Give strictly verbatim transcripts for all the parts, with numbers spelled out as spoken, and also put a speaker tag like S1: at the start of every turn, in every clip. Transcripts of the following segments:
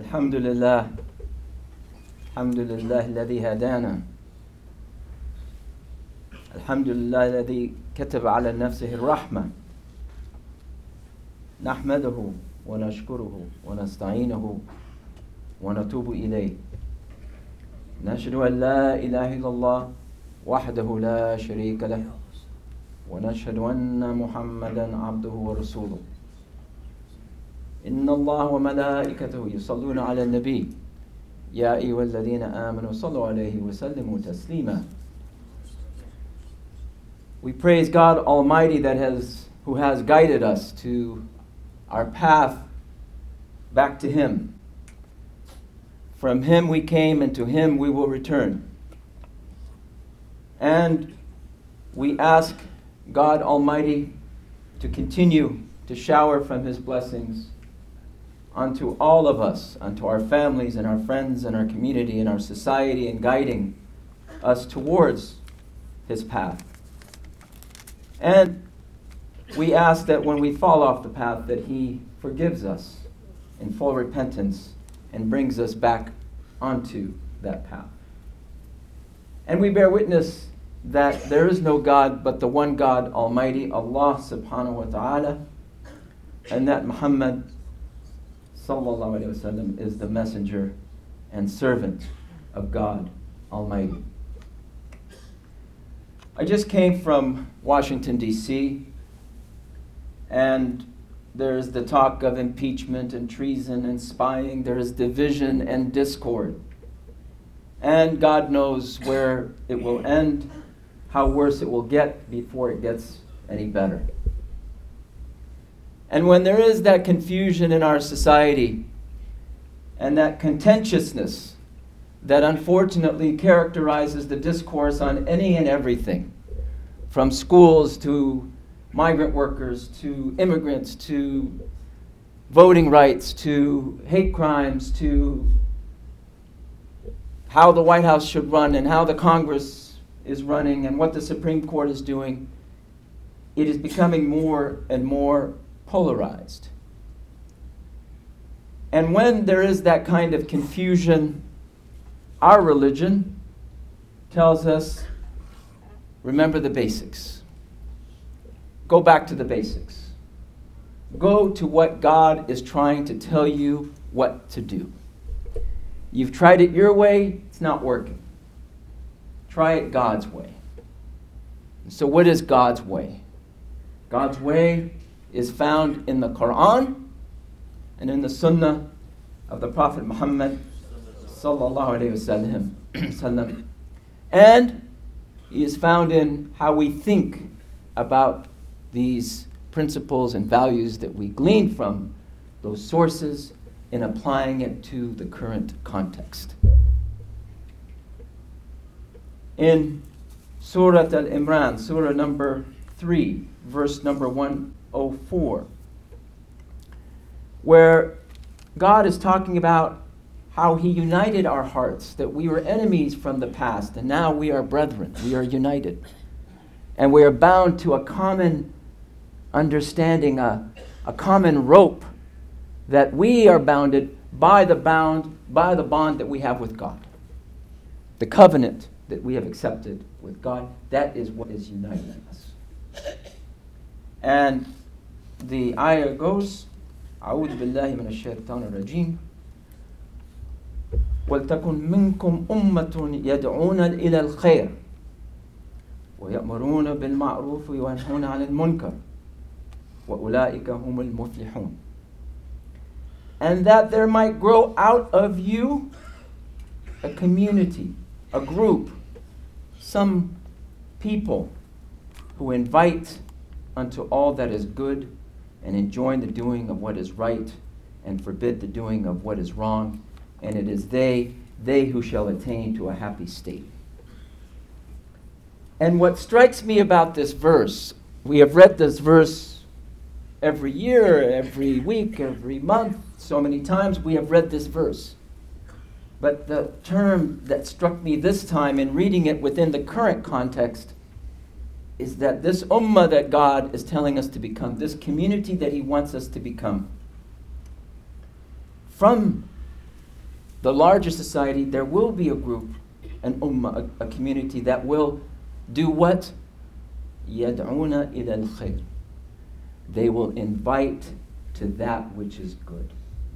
S1: الحمد لله الحمد لله الذي هدانا الحمد لله الذي كتب على نفسه الرحمة نحمده ونشكره ونستعينه ونتوب إليه نشهد أن لا إله إلا الله وحده لا شريك له ونشهد أن محمدا عبده ورسوله إن الله وملائكته يصلون على النبي يا أيها الذين آمنوا صلوا عليه وسلموا تسليما. We praise God Almighty that has who has guided us to our path back to Him. From Him we came and to Him we will return. And we ask God Almighty to continue to shower from His blessings unto all of us, unto our families and our friends and our community and our society, and guiding us towards His path. And we ask that when we fall off the path that He forgives us in full repentance and brings us back onto that path. And we bear witness that there is no God but the one God Almighty, Allah subhanahu wa ta'ala, and that Muhammad sallallahu alayhi wa sallam is the messenger and servant of God Almighty. I just came from Washington, D C, and there's the talk of impeachment and treason and spying. There is division and discord. And God knows where it will end, how worse it will get before it gets any better. And when there is that confusion in our society and that contentiousness that unfortunately characterizes the discourse on any and everything, from schools to migrant workers to immigrants to voting rights to hate crimes to how the White House should run and how the Congress is running and what the Supreme Court is doing, it is becoming more and more polarized. And when there is that kind of confusion, our religion tells us, remember the basics. Go back to the basics. Go to what God is trying to tell you what to do. You've tried it your way, it's not working. Try it God's way. So what is God's way? God's way is found in the Quran and in the Sunnah of the Prophet Muhammad sallallahu alayhi wasallam. And he is found in how we think about these principles and values that we glean from those sources in applying it to the current context. In Surah Al-Imran, Surah number three, verse number one oh four, where God is talking about how He united our hearts, that we were enemies from the past, and now we are brethren, we are united. And we are bound to a common understanding, a, a common rope, that we are bounded by the bound, by the bond that we have with God. The covenant that we have accepted with God, that is what is uniting us. And the ayah goes, أعوذ بالله من الشيطان الرجيم وَلْتَكُنْ مِنْكُمْ أُمَّةٌ يَدْعُونَ إِلَى الْخَيْرِ وَيَأْمُرُونَ بِالْمَعْرُوفِ وَيَنْهُونَ عَنِ الْمُنْكَرِ وَأُولَٰئِكَ هُمُ الْمُفْلِحُونَ. And that there might grow out of you a community, a group, some people who invite unto all that is good and enjoin the doing of what is right and forbid the doing of what is wrong. And it is they, they who shall attain to a happy state. And what strikes me about this verse, we have read this verse every year, every week, every month, so many times we have read this verse. But the term that struck me this time in reading it within the current context is that this ummah that God is telling us to become, this community that He wants us to become, from the larger society, there will be a group, an ummah, a, a community that will do what? يَدْعُونَ إِلَى الْخَيْرِ. They will invite to that which is good.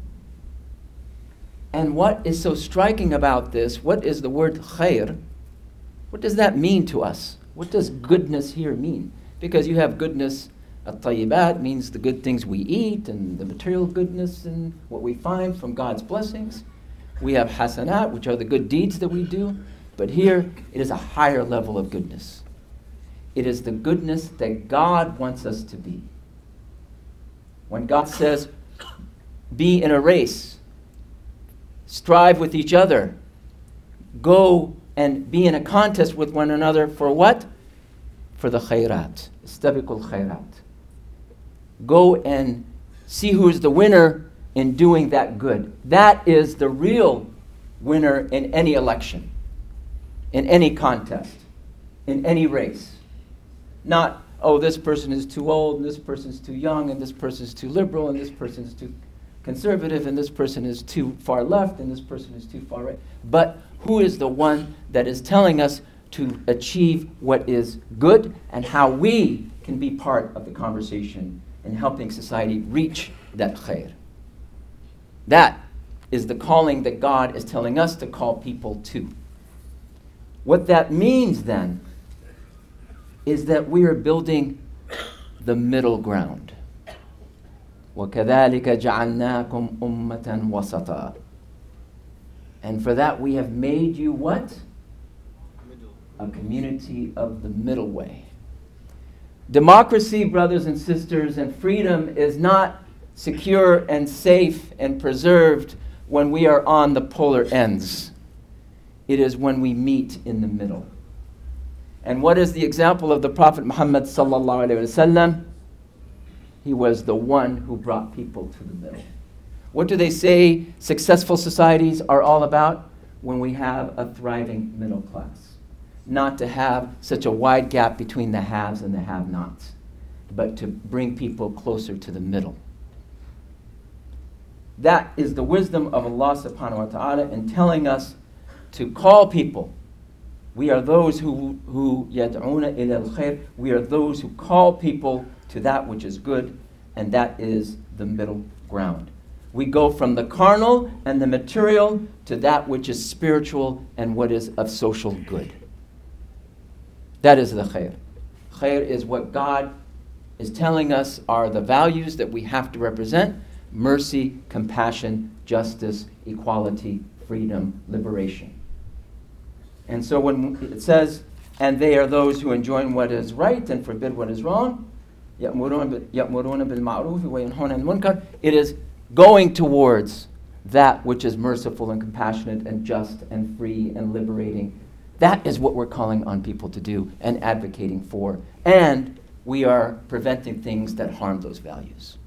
S1: And what is so striking about this, what is the word khair? What does that mean to us? What does goodness here mean? Because you have goodness, at-tayyibat means the good things we eat and the material goodness and what we find from God's blessings. We have hasanat, which are the good deeds that we do. But here, it is a higher level of goodness. It is the goodness that God wants us to be. When God says, be in a race, strive with each other, go and be in a contest with one another for what? For the khairat. Istabiqul khairat. Go and see who is the winner in doing that good. That is the real winner in any election, in any contest, in any race. Not, oh, this person is too old, and this person is too young, and this person is too liberal, and this person is too conservative, and this person is too far left, and this person is too far right. But who is the one that is telling us to achieve what is good and how we can be part of the conversation in helping society reach that khair? That is the calling that God is telling us to call people to. What that means then is that we are building the middle ground. وَكَذَلِكَ جَعَلْنَاكُمْ أُمَّةً وَسَطًا. And for that we have made you what? Middle. A community of the middle way. Democracy, brothers and sisters, and freedom is not secure and safe and preserved when we are on the polar ends. It is when we meet in the middle. And what is the example of the Prophet Muhammad sallallahu alaihi wasallam? He was the one who brought people to the middle. What do they say successful societies are all about? When we have a thriving middle class. Not to have such a wide gap between the haves and the have-nots, but to bring people closer to the middle. That is the wisdom of Allah subhanahu wa ta'ala in telling us to call people. We are those who who yad'una ila al-khair. We are those who call people to that which is good, and that is the middle ground. We go from the carnal and the material to that which is spiritual and what is of social good. That is the khair. Khair is what God is telling us are the values that we have to represent: mercy, compassion, justice, equality, freedom, liberation. And so when it says, and they are those who enjoin what is right and forbid what is wrong, يَأْمُرُونَ بِالْمَعْرُوفِ وَيَنْهَوْنَ عَنِ الْمُنْكَرِ, it is going towards that which is merciful and compassionate and just and free and liberating. That is what we're calling on people to do and advocating for. And we are preventing things that harm those values.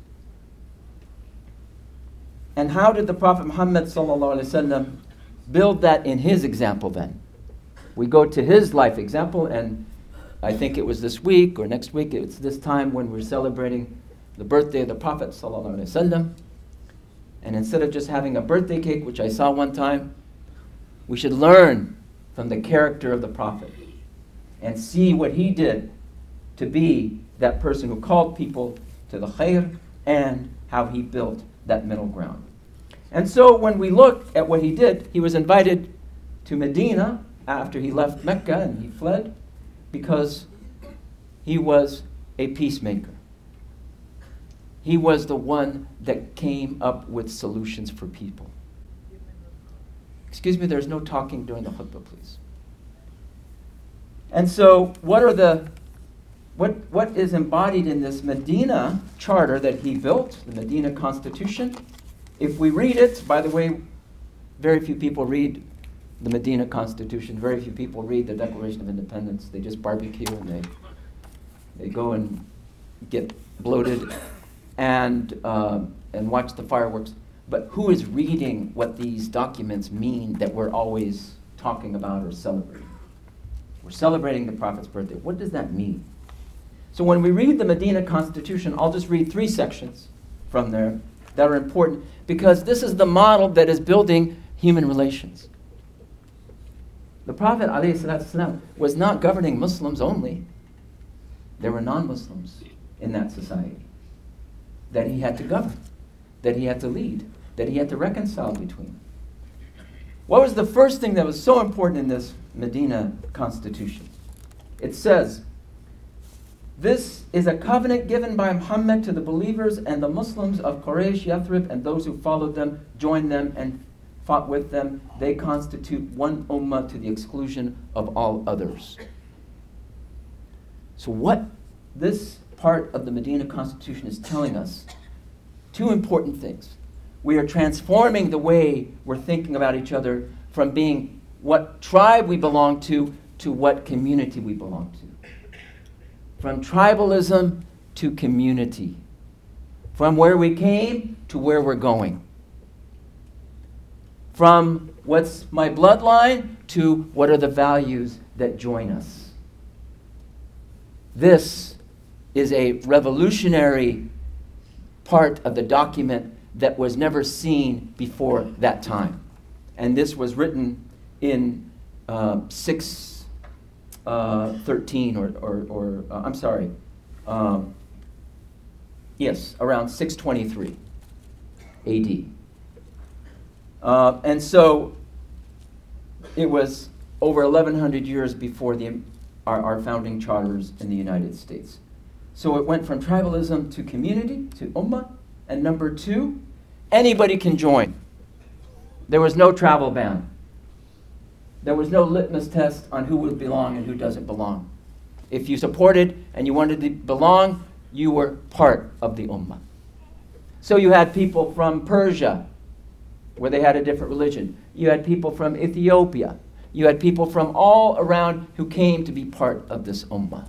S1: And how did the Prophet Muhammad sallallahu alaihi wasallam build that in his example then? We go to his life example, and I think it was this week or next week, it's this time when we're celebrating the birthday of the Prophet sallallahu alaihi wasallam. And instead of just having a birthday cake, which I saw one time, we should learn from the character of the Prophet and see what he did to be that person who called people to the khair and how he built that middle ground. And so when we look at what he did, he was invited to Medina after he left Mecca and he fled because he was a peacemaker. He was the one that came up with solutions for people. Excuse me, there's no talking during the khutbah, please. And so what are the what what is embodied in this Medina charter that he built, the Medina Constitution? If we read it, by the way, very few people read the Medina Constitution. Very few people read the Declaration of Independence. They just barbecue and they they go and get bloated and uh, and watch the fireworks. But who is reading what these documents mean that we're always talking about or celebrating? We're celebrating the Prophet's birthday. What does that mean? So when we read the Medina Constitution, I'll just read three sections from there that are important because this is the model that is building human relations. The Prophet ﷺ was not governing Muslims only. There were non-Muslims in that society that he had to govern, that he had to lead, that he had to reconcile between. What was the first thing that was so important in this Medina constitution? It says, "This is a covenant given by Muhammad to the believers and the Muslims of Quraysh, Yathrib, and those who followed them, joined them, and fought with them. They constitute one ummah to the exclusion of all others." So what this part of the Medina Constitution is telling us, two important things. We are transforming the way we're thinking about each other from being what tribe we belong to to what community we belong to. From tribalism to community. From where we came to where we're going. From what's my bloodline to what are the values that join us. This is a revolutionary part of the document that was never seen before that time. And this was written in uh, six thirteen, or, or, or uh, I'm sorry, um, yes, around six twenty-three A D. Uh, and so it was over eleven hundred years before the, our, our founding charters in the United States. So it went from tribalism to community, to ummah. And number two, anybody can join. There was no travel ban. There was no litmus test on who would belong and who doesn't belong. If you supported and you wanted to belong, you were part of the ummah. So you had people from Persia, where they had a different religion. You had people from Ethiopia. You had people from all around who came to be part of this ummah.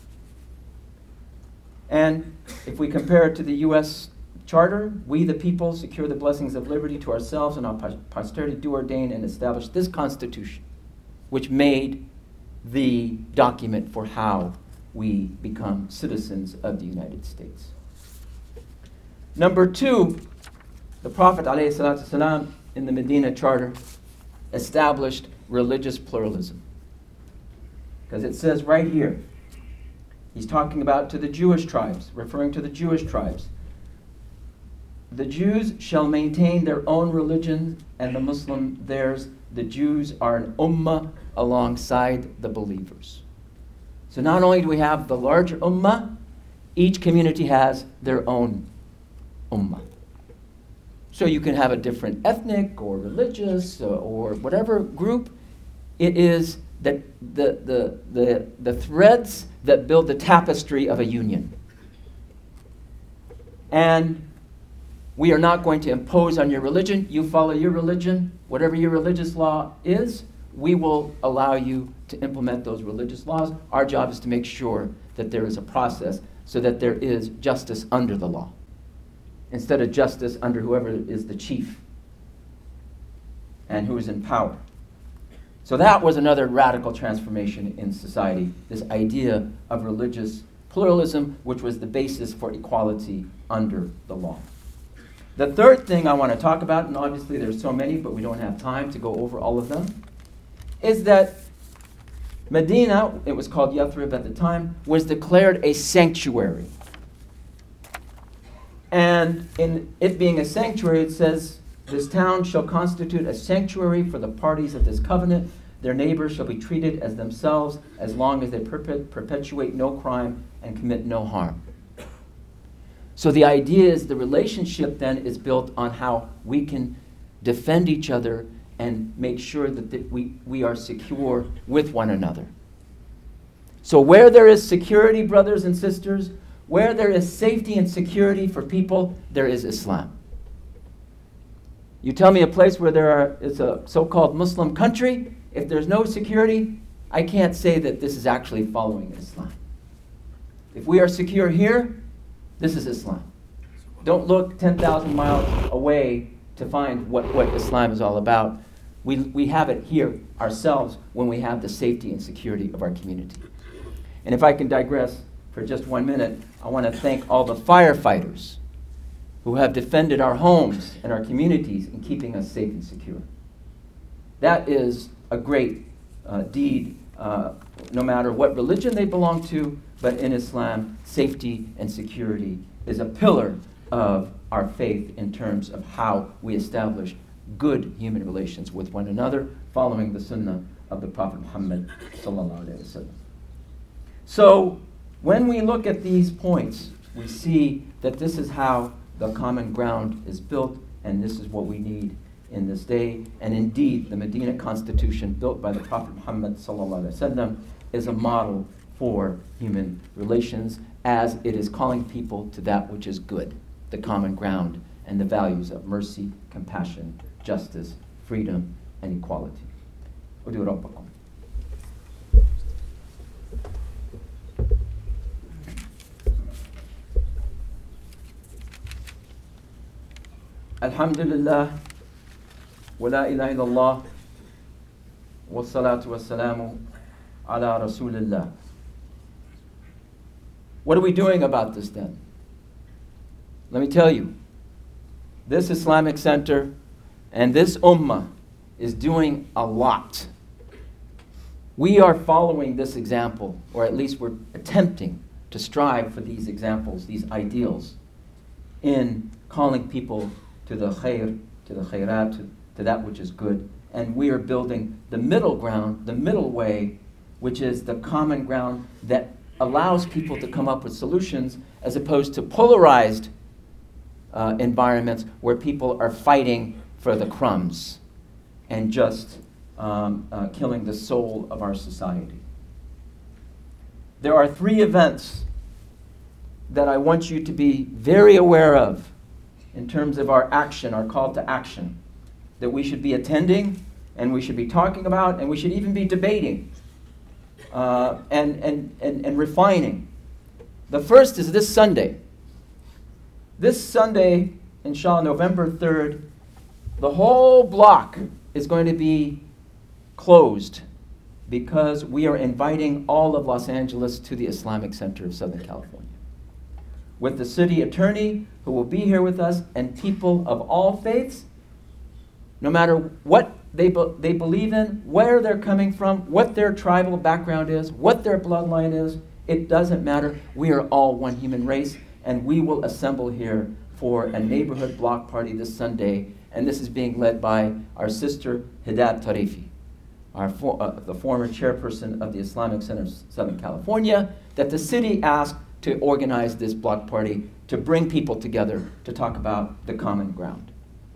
S1: And if we compare it to the U S Charter, we the people secure the blessings of liberty to ourselves and our posterity, do ordain and establish this Constitution, which made the document for how we become citizens of the United States. Number two, the Prophet ﷺ in the Medina Charter established religious pluralism. Because it says right here, he's talking about to the Jewish tribes, referring to the Jewish tribes. The Jews shall maintain their own religion and the Muslim theirs. The Jews are an ummah alongside the believers. So not only do we have the larger ummah, each community has their own ummah. So you can have a different ethnic or religious or, or whatever group. It is that the, the, the, the threads that build the tapestry of a union. And we are not going to impose on your religion. You follow your religion, whatever your religious law is, we will allow you to implement those religious laws. Our job is to make sure that there is a process so that there is justice under the law, instead of justice under whoever is the chief and who is in power. So that was another radical transformation in society, this idea of religious pluralism, which was the basis for equality under the law. The third thing I want to talk about, and obviously there's so many, but we don't have time to go over all of them, is that Medina, it was called Yathrib at the time, was declared a sanctuary. And in it being a sanctuary, it says, "This town shall constitute a sanctuary for the parties of this covenant. Their neighbors shall be treated as themselves as long as they perpet- perpetuate no crime and commit no harm." So the idea is the relationship then is built on how we can defend each other and make sure that th- we, we are secure with one another. So where there is security, brothers and sisters, where there is safety and security for people, there is Islam. You tell me a place where there are, it's a so-called Muslim country, if there's no security, I can't say that this is actually following Islam. If we are secure here, this is Islam. Don't look ten thousand miles away to find what, what Islam is all about. We, we have it here ourselves when we have the safety and security of our community. And if I can digress for just one minute, I want to thank all the firefighters who have defended our homes and our communities in keeping us safe and secure. That is a great uh, deed, uh, no matter what religion they belong to, but in Islam, safety and security is a pillar of our faith in terms of how we establish good human relations with one another, following the sunnah of the Prophet Muhammad sallallahu alaihi wasallam. So, when we look at these points, we see that this is how the common ground is built, and this is what we need in this day. And indeed, the Medina Constitution, built by the Prophet Muhammad sallallahu alaihi wasallam, is a model for human relations, as it is calling people to that which is good, the common ground, and the values of mercy, compassion, justice, freedom, and equality. ادعوا ربكم. الحمد لله ولا إله إلا الله والصلاة والسلام على رسول الله. What are we doing about this then? Let me tell you, this Islamic Center and this Ummah is doing a lot. We are following this example, or at least we're attempting to strive for these examples, these ideals, in calling people to the khair, to the khairat, to, to that which is good. And we are building the middle ground, the middle way, which is the common ground that allows people to come up with solutions, as opposed to polarized uh, environments where people are fighting for the crumbs and just um, uh, killing the soul of our society. There are three events that I want you to be very aware of in terms of our action, our call to action, that we should be attending, and we should be talking about, and we should even be debating uh, and, and, and, and refining. The first is this Sunday. This Sunday, inshallah, November third, the whole block is going to be closed because we are inviting all of Los Angeles to the Islamic Center of Southern California, with the city attorney who will be here with us, and people of all faiths, no matter what they, be- they believe in, where they're coming from, what their tribal background is, what their bloodline is, it doesn't matter. We are all one human race, and we will assemble here for a neighborhood block party this Sunday, and this is being led by our sister Hidayat Tarifi, our for, uh, the former chairperson of the Islamic Center of Southern California, that the city asked to organize this block party to bring people together to talk about the common ground.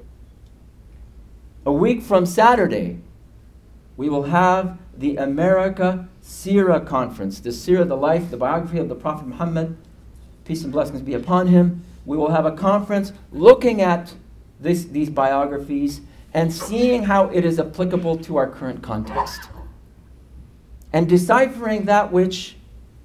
S1: A week from Saturday, we will have the America Seerah Conference, the Seerah, the life, the biography of the Prophet Muhammad, peace and blessings be upon him. We will have a conference looking at this, these biographies and seeing how it is applicable to our current context, and deciphering that which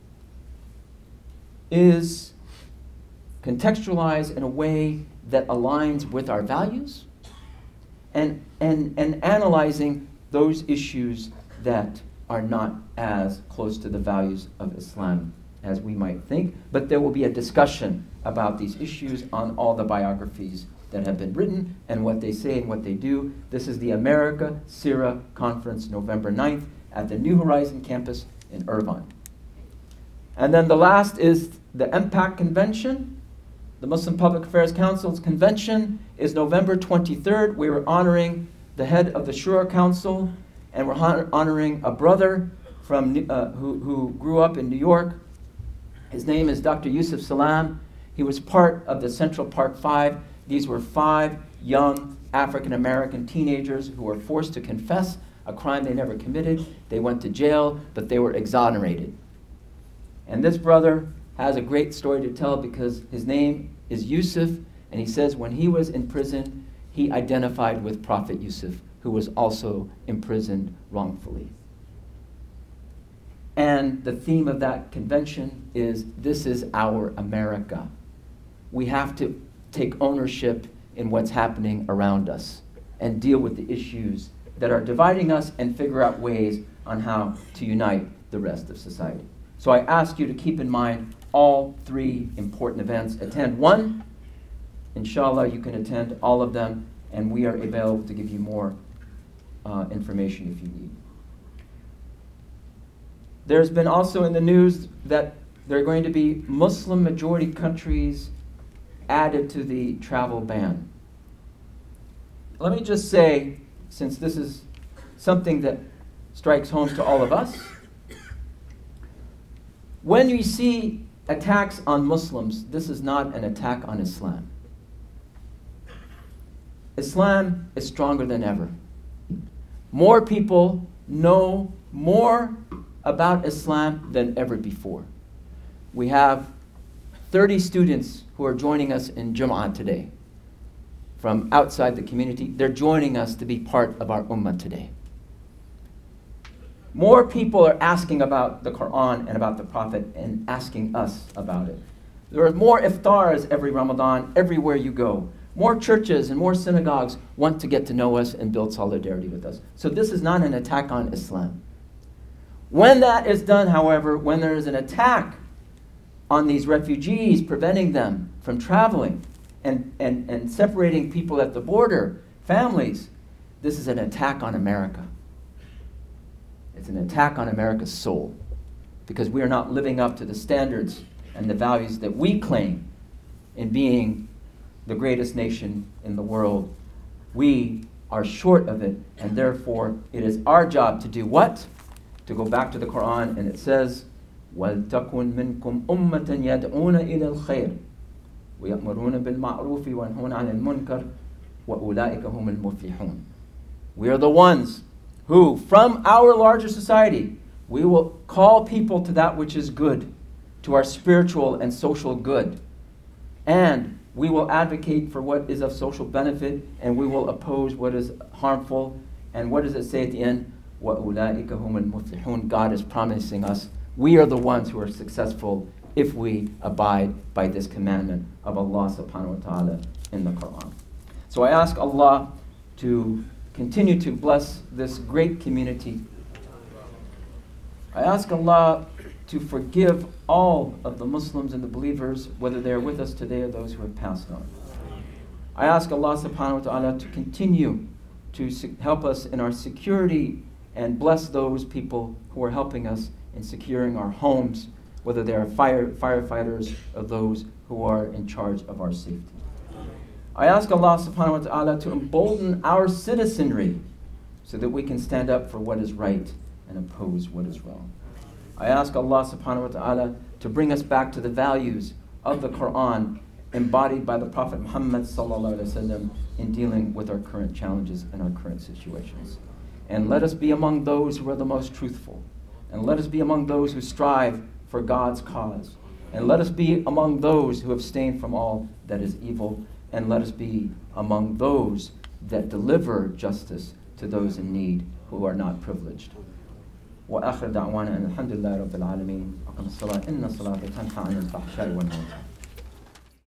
S1: is contextualized in a way that aligns with our values, and, and, and analyzing those issues that are not as close to the values of Islam as we might think. But there will be a discussion about these issues on all the biographies that have been written and what they say and what they do. This is the America Seerah Conference, November ninth, at the New Horizon campus in Irvine. And then the last is the M PAC convention. The Muslim Public Affairs Council's convention is November twenty-third. We were honoring the head of the Shura Council, and we're hon- honoring a brother from uh, who, who grew up in New York. His name is Doctor Yusuf Salam. He was part of the Central Park Five. These were five young African-American teenagers who were forced to confess a crime they never committed. They went to jail, but they were exonerated. And this brother has a great story to tell because his name is Yusuf, and he says when he was in prison, he identified with Prophet Yusuf, who was also imprisoned wrongfully. And the theme of that convention is, this is our America. We have to take ownership in what's happening around us and deal with the issues that are dividing us and figure out ways on how to unite the rest of society. So I ask you to keep in mind all three important events. Attend one. Inshallah, you can attend all of them, and we are available to give you more uh, uh, information if you need. There's been also in the news that there are going to be Muslim majority countries added to the travel ban. Let me just say, since this is something that strikes home to all of us, when you see attacks on Muslims, this is not an attack on Islam. Islam is stronger than ever. More people know more about Islam than ever before. We have thirty students who are joining us in Jum'ah today from outside the community. They're joining us to be part of our ummah today. More people are asking about the Quran and about the Prophet and asking us about it. There are more iftars every Ramadan, everywhere you go. More churches and more synagogues want to get to know us and build solidarity with us. So this is not an attack on Islam. When that is done, however, when there is an attack on these refugees, preventing them from traveling and, and, and separating people at the border, families, this is an attack on America. It's an attack on America's soul, because we are not living up to the standards and the values that we claim in being the greatest nation in the world. We are short of it, and therefore it is our job to do what? To go back to the Quran, and it says, وَلْتَكُنْ مِنْكُمْ أُمَّةً يَدْعُونَ إِلَى الْخَيْرِ وَيَأْمُرُونَ بِالْمَعْرُوفِ وَيَنْهُونَ عَنِ الْمُنْكَرِ وَأُولَٰئِكَ هُمُ الْمُفْلِحُونَ. We are the ones who, from our larger society, we will call people to that which is good, to our spiritual and social good. And we will advocate for what is of social benefit, and we will oppose what is harmful. And what does it say at the end? وَأُولَٰئِكَ هُمُ الْمُفْلِحُونَ. God is promising us, we are the ones who are successful if we abide by this commandment of Allah subhanahu wa ta'ala in the Quran. So I ask Allah to continue to bless this great community. I ask Allah to forgive all of the Muslims and the believers, whether they are with us today or those who have passed on. I ask Allah subhanahu wa ta'ala to continue to se- help us in our security and bless those people who are helping us in securing our homes, whether they are fire, firefighters or those who are in charge of our safety. I ask Allah subhanahu wa ta'ala to embolden our citizenry so that we can stand up for what is right and oppose what is wrong. I ask Allah subhanahu wa ta'ala to bring us back to the values of the Quran embodied by the Prophet Muhammad sallallahu alaihi wasallam in dealing with our current challenges and our current situations. And let us be among those who are the most truthful. And let us be among those who strive for God's cause. And let us be among those who abstain from all that is evil. And let us be among those that deliver justice to those in need who are not privileged. وآخر دعوانا أن الحمد لله رب العالمين. أقم الصلاة إن الصلاة تنهى عن الفحشاء والمنكر.